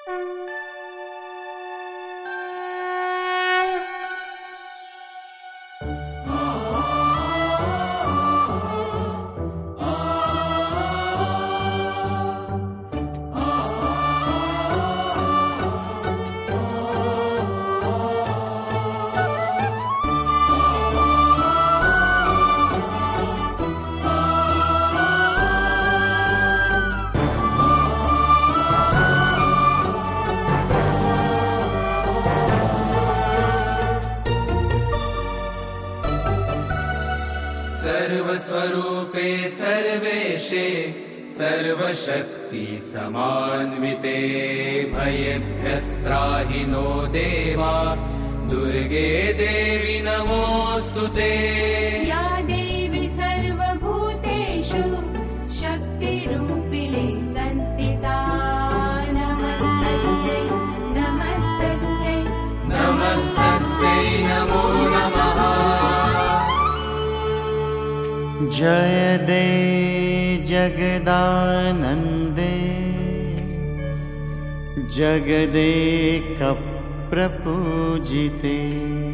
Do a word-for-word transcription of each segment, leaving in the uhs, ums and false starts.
सर्वस्वरूपे सर्वेशे सर्वशक्ति समान्विते भयेभ्यस्त्राहि नो देवा दुर्गे देवी नमोऽस्तुते। या देवी सर्वभूतेषु शक्तिरूपिणी संस्थिता नमस्तस्यै नमस्तस्यै नमस्तस्यै नमो नमः। जय दे जगदानन्दे जगदेकप्रपूजिते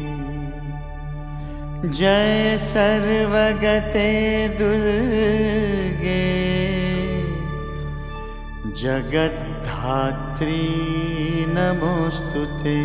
जय सर्वगते दुर्गे जगद्धात्री नमोऽस्तुते।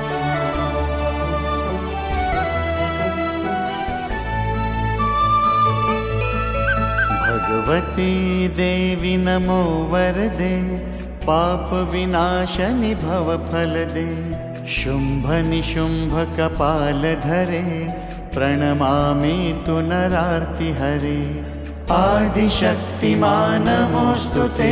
भगवती देवी नमो वरदे पाप विनाशनि भव फलदे शुंभ निशुंभ कपाल धरे प्रणमामि तु नरार्ति हरे आदिशक्तिमान नमोऽस्तुते।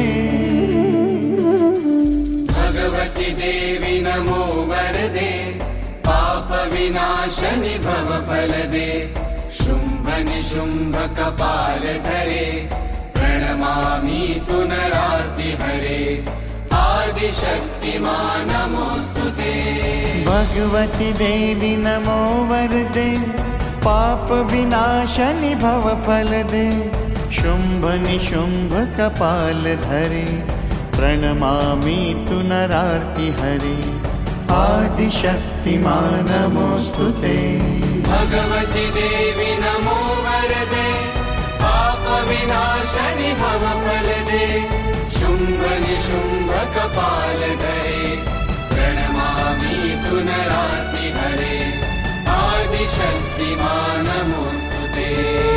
भगवती देवी नमो वरदे पाप विनाशनि भव फलदे शुंभ निशुंभ कपाल धरे प्रणमामि तु नरार्ति हरे आदिशक्तिमान नमोऽस्तुते। भगवती देवी नमो वरदे पाप विनाशनि भव फलदे शुंभ निशुंभ कपाल धरे प्रणमामि तु नरार्ति हरे आदिशक्तिमान नमोऽस्तुते। भगवती देवी नमो वरदे पाप विनाशनि भव फलदे शुंभ निशुंभ कपाल धरे प्रणमामि तु नरार्ति हरे आदिशक्तिमान नमोऽस्तुते।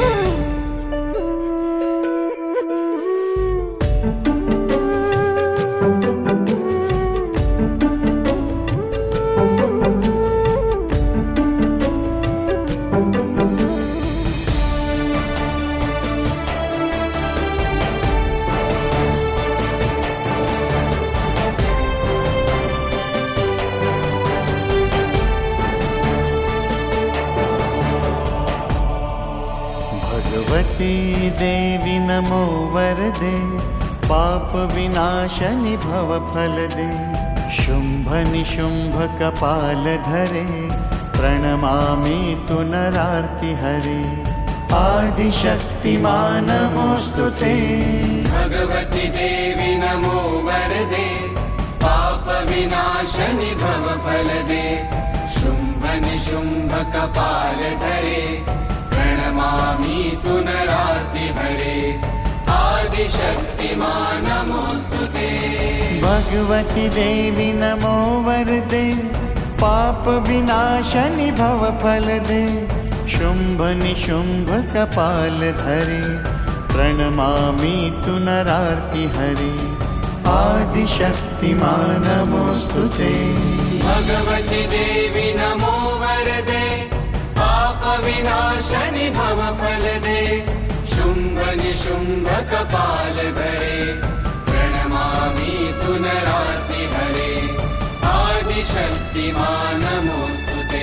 भगवती देवी नमो वरदे पाप विनाशनि भव फलदे शुंभ निशुंभ कपाल धरे प्रणमामि तु नरार्ति हरे आदिशक्तिमान नमोऽस्तुते। भगवती देवी नमो वरदे पाप विनाशनि भव फलदे शुंभ निशुंभ कपाल धरे प्रणमामि तु नरार्ति हरे आदिशक्तिमान नमोऽस्तुते। भगवती देवी नमो वरदे पाप विनाशनि भव फलदे शुंभ निशुंभ कपाल धरे प्रणमामि तु नरार्ति हरे आदिशक्तिमान नमोऽस्तुते। भगवती देवी नमो वरदे पाप विनाशनि भव फलदे शुंभ निशुंभ कपाल धरे प्रणमामि तु नरार्ति हरे आदिशक्तिमान नमोऽस्तुते।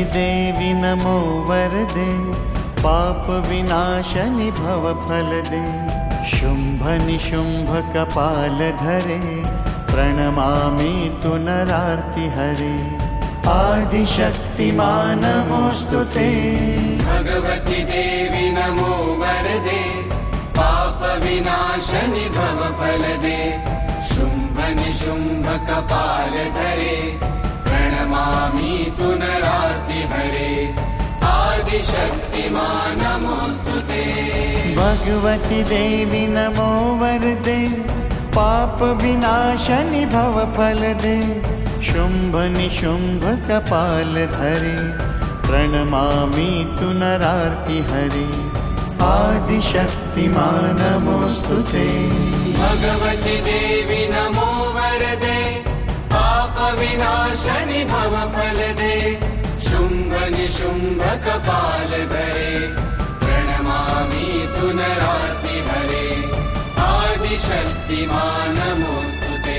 देवी नमो वरदे पाप विनाशनि भव फलदे शुंभ निशुंभ कपाल धरे प्रणमामि तु नरार्ति हरे आदिशक्तिमान नमोस्तुते भगवति देवी नमो वरदे पाप विनाशनि भव फलदे शुंभ निशुंभ कपाल धरे प्रणमामि तु नरार्ति हरे आदिशक्तिमान नमोस्तुते भगवति देवी नमो वरदे पाप विनाशनि भव फलदे शुंभ निशुंभ कपाल धरे प्रणमामि तु नरार्ति हरे आदिशक्तिमान नमोस्तुते भगवति देवी नमो वरदे पाप विनाशनि भव फलदे शुंभ निशुंभ कपाल धरे प्रणमामि तु नरार्ति हरे आदिशक्तिमान नमोस्तुते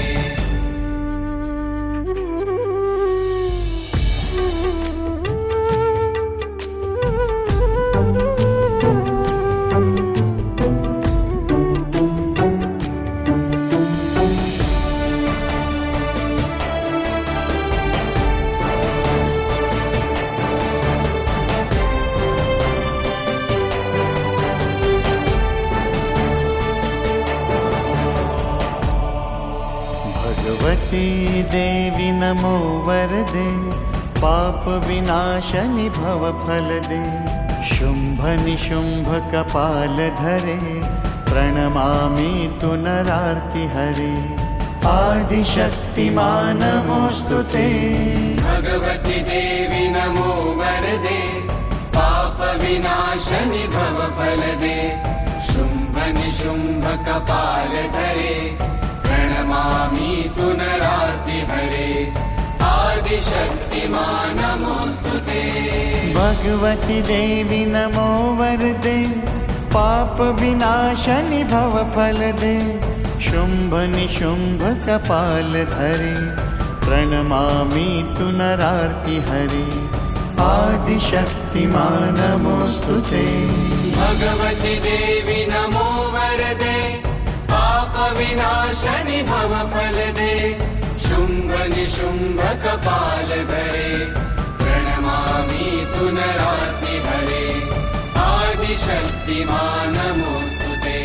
भगवती देवी नमो वरदे पाप विनाशनि भव फलदे शुंभ निशुंभ कपाल धरे प्रणमामि तु नरार्ति हरे आदिशक्तिमान नमोस्तुते भगवति देवी नमो वरदे पाप विनाशनि भव फलदे शुंभ निशुंभ कपाल धरे प्रणमामि तु नरार्ति हरे आदिशक्तिमान नमोस्तुते भगवति देवी नमो वरदे पाप विनाशनि भव फलदे शुंभ निशुंभ कपाल धरे प्रणमामि तु नरार्ति हरे आदिशक्तिमान नमोस्तुते भगवति देवी नमो वरदे पाप विनाशनि भव फलदे शुंभ निशुंभ कपाल धरे प्रणमामि तु नरार्ति हरे आदिशक्तिमान नमोस्तुते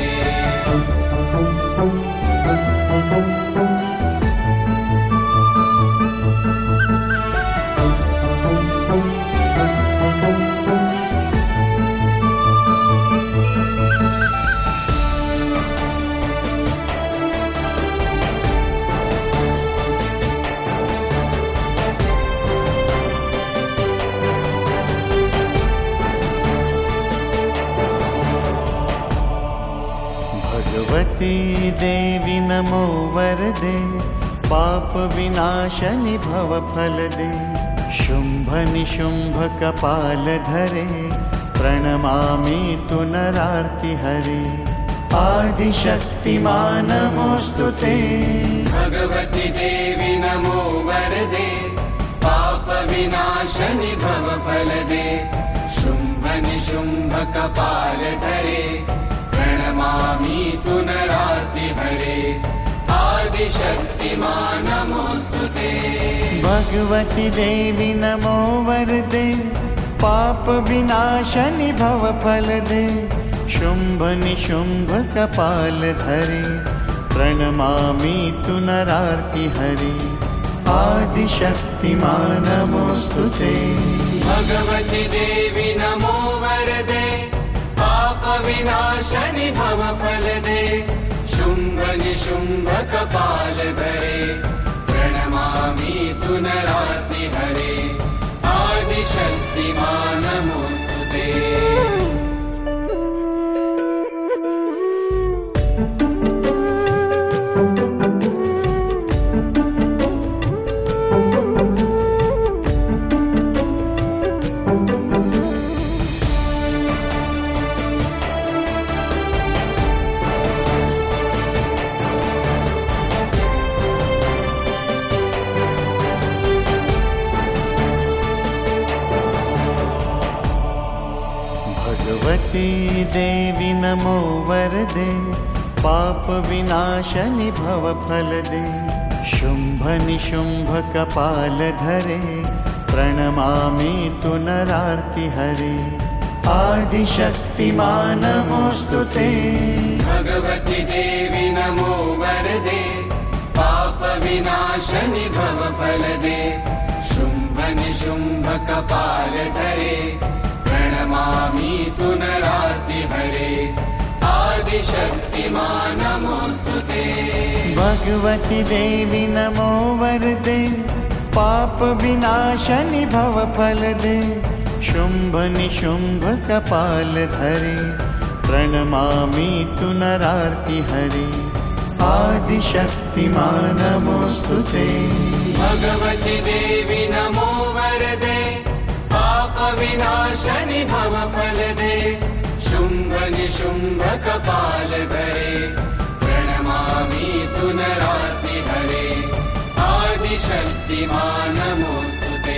भगवती देवी नमो वरदे पाप विनाशनि भव फलदे शुंभ निशुंभ कपाल धरे प्रणमामि तु नरार्ति हरे आदिशक्तिमान नमोस्तुते भगवति देवी नमो वरदे पाप विनाशनि भव फलदे शुंभ निशुंभ कपाल धरे प्रणमामि तु नरार्ति हरे आदिशक्तिमान नमोस्तुते भगवति देवी नमो वरदे पाप विनाशनि भव फलदे शुंभ निशुंभ कपाल धरे प्रणमामि तु नरार्ति हरे आदिशक्तिमान नमोस्तुते भगवति देवी नमो वरदे पाप विनाशनि भव फलदे शुंभ निशुंभ कपाल धरे प्रणमामि तु नरार्ति हरे आदिशक्तिमान नमोस्तुते देवी नमो वरदे पाप विनाशनि भव फलदे शुंभ निशुंभ कपाल धरे प्रणमामि तु नरार्ति हरे आदिशक्तिमान नमोस्तुते भगवति देवी नमो वरदे पाप विनाशनि भव फलदे शुंभ निशुंभ कपाल धरे प्रणमामि तु नरार्ति हरे आदिशक्तिमान नमोस्तुते भगवति देवी नमो वरदे पाप विनाशनि भव फलदे शुंभ निशुंभ कपाल धरे प्रणमामि तु नरार्ति हरे आदिशक्तिमान नमोस्तुते भगवति देवी नमो वरदे पाप विनाशनि भव फलदे शुंभ निशुंभ कपाल धरे प्रणमामि तु नरार्ति हरे आदिशक्तिमान नमोस्तुते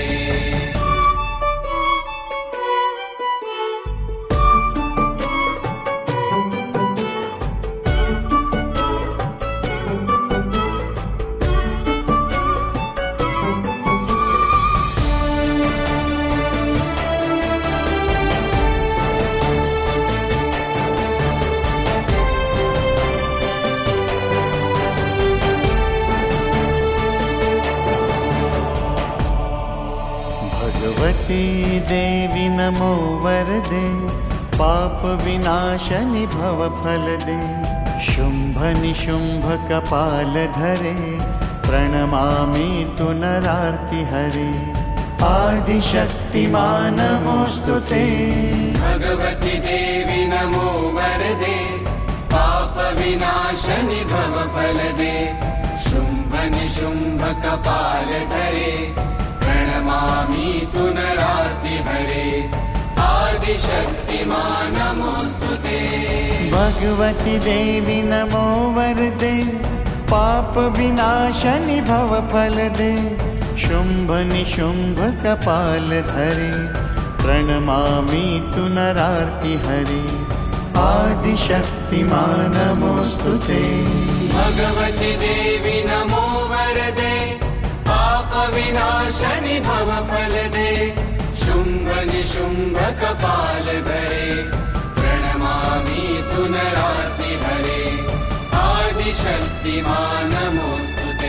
भगवती देवी नमो वरदे पाप विनाशनि भव फलदे शुंभ निशुंभ कपाल धरे प्रणमामि तु नरार्ति हरे आदिशक्तिमान नमोस्तुते भगवति देवी नमो वरदे पाप विनाशनि भव फलदे शुंभ निशुंभ कपाल धरे प्रणमामि तु नरार्ति हरे आदिशक्तिमान नमोस्तुते भगवति देवी नमो वरदे पाप विनाशनि भव फलदे शुंभ निशुंभ कपाल धरे प्रणमामि तु नरार्ति हरे आदिशक्तिमान नमोस्तुते भगवति देवी नमो वरदे पाप विनाशनि भव फलदे शुंभ निशुंभ कपाल धरे प्रणमामि तु नरार्ति हरे आदिशक्तिमान नमोस्तुते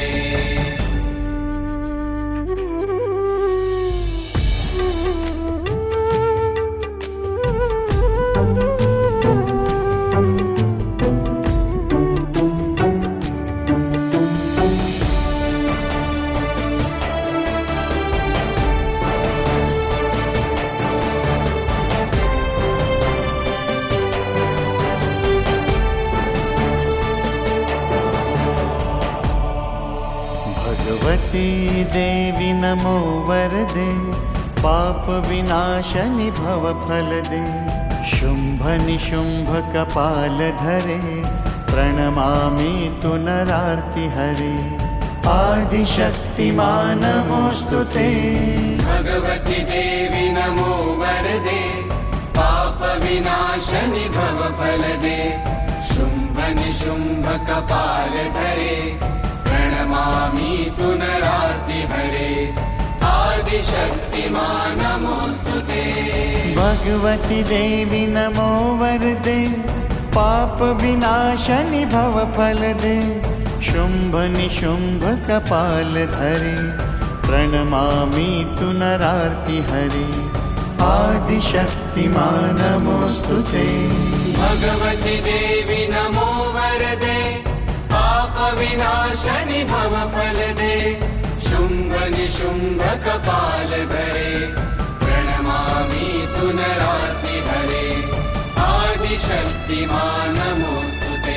भगवती देवी नमो वरदे पाप विनाशनि भव फलदे शुंभ निशुंभ कपाल धरे प्रणमामि तु नरार्ति हरे आदिशक्तिमान नमोस्तुते भगवति देवी नमो वरदे पाप विनाशनि भव फलदे शुंभ निशुंभ कपाल धरे प्रणमामि तु नरार्ति हरे आदिशक्तिमान नमोस्तुते भगवति देवी नमो वरदे पाप विनाशनि भव फलदे शुंभ निशुंभ कपाल धरे प्रणमामि तु नरार्ति हरे आदिशक्तिमान नमोस्तुते भगवति देवी नमो वरदे पाप विनाशनि भव फलदे शुंभ निशुंभ कपाल धरे प्रणमामि तु नरार्ति हरे आदिशक्तिमान नमोस्तुते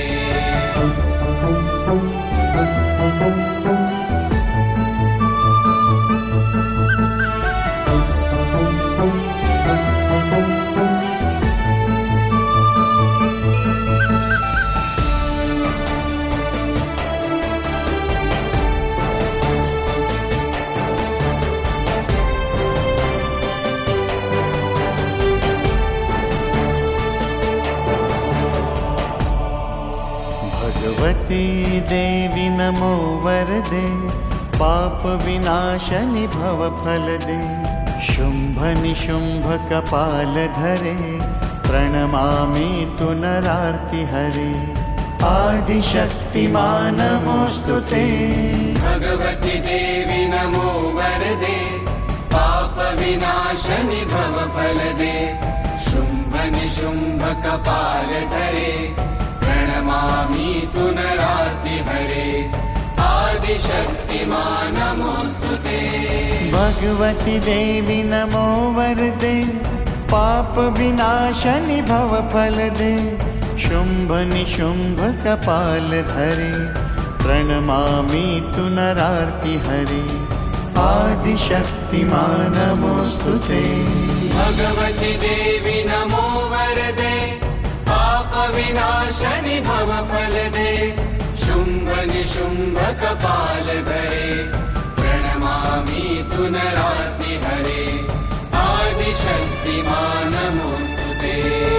भगवती देवी नमो वरदे पाप विनाशनि भव फलदे शुंभ निशुंभ कपाल धरे प्रणमामि तु नरार्ति हरे आदिशक्तिमान नमोस्तुते भगवती देवी नमो वरदे पाप विनाशनि भव फलदे शुंभ निशुंभ कपाल धरे प्रणमामि तु नरार्ति हरे आदिशक्तिमान नमोस्तुते भगवती देवी नमो वरदे पाप विनाशनि भव फलदे शुंभ निशुंभ कपाल धरे प्रणमामि तु नरार्ति हरे आदिशक्तिमान नमोस्तुते भगवती देवी नमो वरदे पाप विनाशनि भव फलदे शुंभ निशुंभ कपाल धरे प्रणमामि तु नरार्ति हरे आदिशक्तिमान नमोस्तुते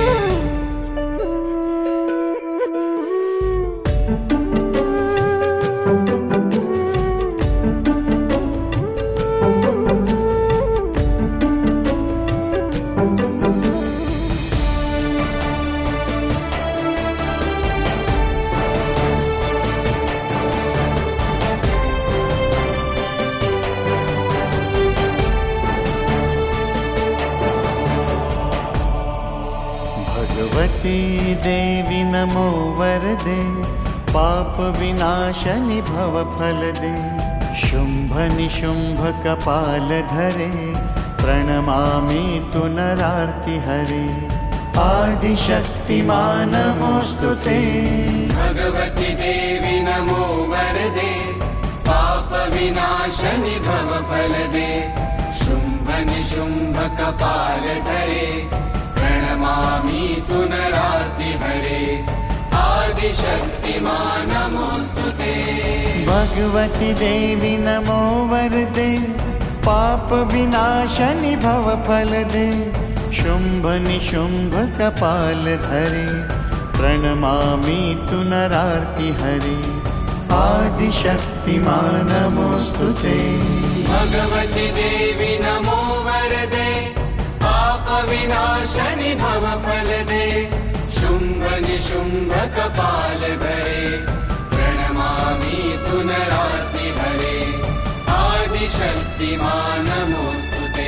भगवती देवी नमो वरदे पाप विनाशनि भव फलदे शुंभ निशुंभ कपाल धरे प्रणमामि तु नरार्ति हरे आदिशक्तिमान नमोस्तुते भगवती देवी नमो वरदे पाप विनाशनि भव फलदे शुंभ निशुंभ कपाल धरे प्रणमामि तु नरार्ति हरे आदिशक्तिमान नमोस्तुते भगवती देवी नमो वरदे पाप विनाशनि भव फलदे शुंभ निशुंभ कपाल धरे प्रणमामि तु नरार्ति हरे आदिशक्तिमान नमोस्तुते भगवती देवी नमो वरदे पाप विनाशनि भव फलदे शुंभ निशुंभ कपाल धरे प्रणमामि तु नरार्ति हरे आदिशक्तिमान नमोस्तुते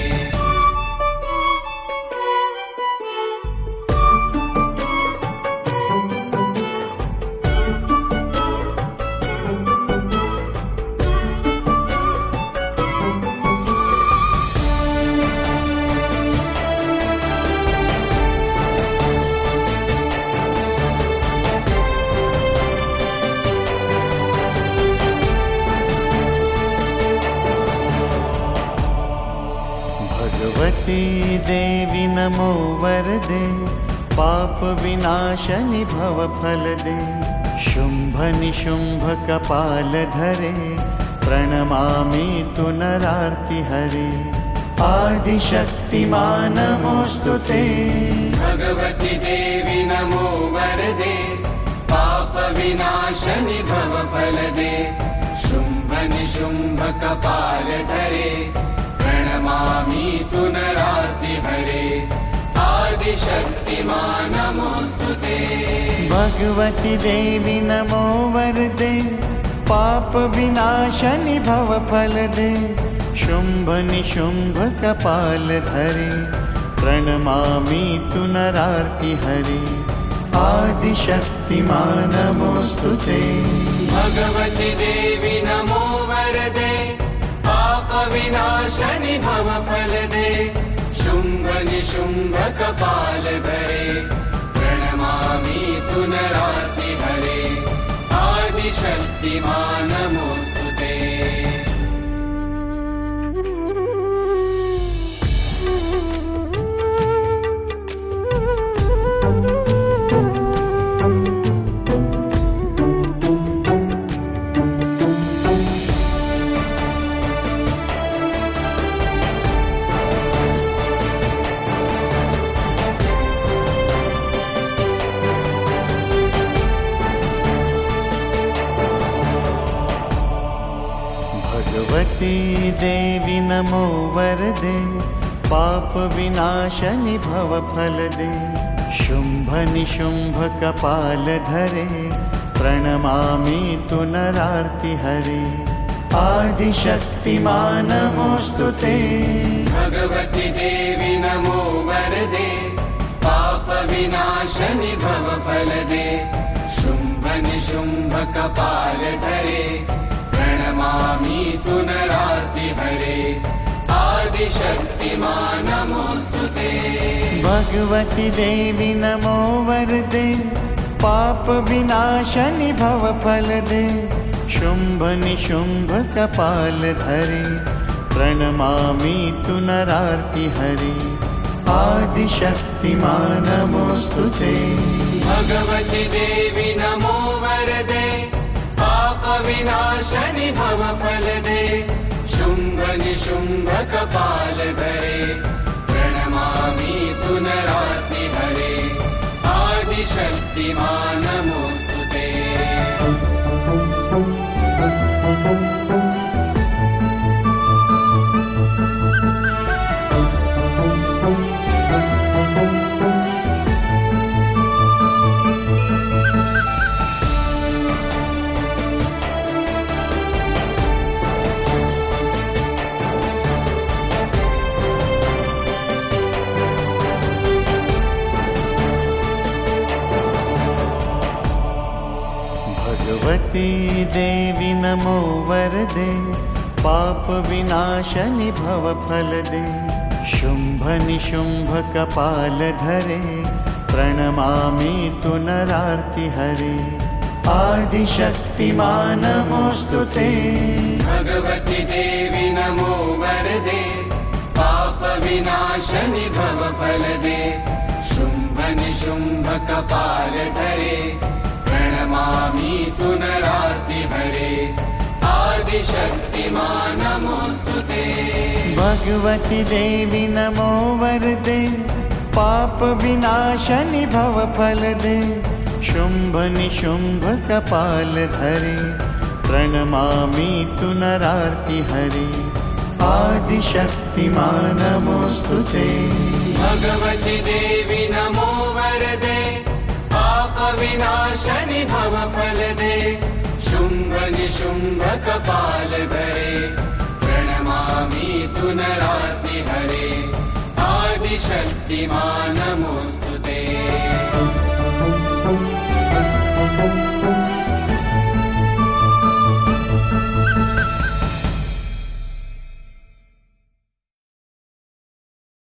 भगवती देवी नमो वरदे पाप विनाशनि भव फलदे शुंभ निशुंभ कपाल धरे प्रणमामि तु नरार्ति हरे आदिशक्तिमान नमोस्तुते भगवती देवी नमो वरदे पाप विनाशनि भव फलदे शुंभ निशुंभ कपाल धरे प्रणमामि तु नरार्ति हरे आदिशक्तिमान नमोस्तुते भगवती देवी नमो वरदे पाप विनाशनि भव फलदे शुंभ निशुंभ कपाल धरे प्रणमामि तु नरार्ति हरे आदिशक्तिमान नमोस्तुते भगवती देवी नमो वरदे पाप विनाशनि भव फलदे शुंभ निशुंभ कपाल धरे प्रणमामि तु नरार्ति हरे आदिशक्तिमान नमोस्तुते भगवती देवी नमो वरदे पाप विनाशनि भव फलदे शुंभ निशुंभ कपाल धरे प्रणमामि तु नरार्ति हरे आदिशक्तिमान नमोस्तुते भगवती देवी नमो वरदे पाप विनाशनि भव फलदे शुंभ निशुंभ कपाल धरे प्रणमामि तु नरार्ति हरे आदिशक्तिमान नमोस्तुते भगवती देवी नमो वरदे पाप विनाशनि भव फलदे शुंभ निशुंभ कपाल धरे प्रणमामि तु नरार्ति हरे आदिशक्तिमान नमोस्तुते भगवती देवी नमो वरदे पाप विनाशनि भव फलदे शुंभ निशुंभ कपाल धरे प्रणमामि तु नरार्ति हरे आदिशक्तिमान नमोस्तुते भगवती देवी नमो वरदे पाप विनाशनि भव फलदे शुंभ निशुंभ कपाल धरे प्रणमामि तु नरार्ति हरे आदिशक्तिमान नमोस्तुते भगवती देवी नमो वरदे पाप विनाशनि भव फलदे शुंभ निशुंभ कपाल धरे प्रणमामि तु नरार्ति हरे आदिशक्तिमान नमोस्तुते भगवती देवी नमो वरदे पाप विनाशनि भव फलदे शुंभ निशुंभ कपाल धरे प्रणमामि तु नरार्ति हरे आदिशक्तिमान नमोस्तुते भगवती देवी नमो वरदे पाप विनाशनि भव फलदे शुंभ निशुंभ कपाल धरे प्रणमामि तु नरार्ति हरे आदिशक्तिमान नमोस्तुते।